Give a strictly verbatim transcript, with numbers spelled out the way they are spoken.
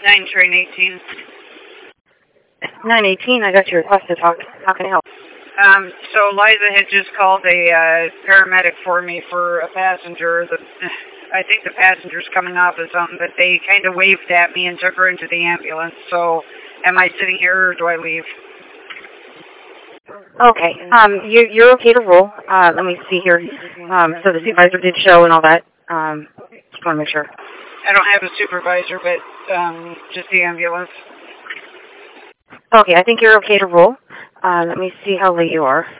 nine train eighteen. nine eighteen, I got your request to talk. How can I help? Um, so Liza had just called a uh, paramedic for me for a passenger. The, I think the passenger's coming off of something, but they kind of waved at me and took her into the ambulance. So am I sitting here or do I leave? Okay. Um, you, you're okay to roll. Uh, let me see here. Um, so the supervisor did show and all that. Um, just want to make sure. I don't have a supervisor, but um, just the ambulance. Okay, I think you're okay to roll. Uh, let me see how late you are.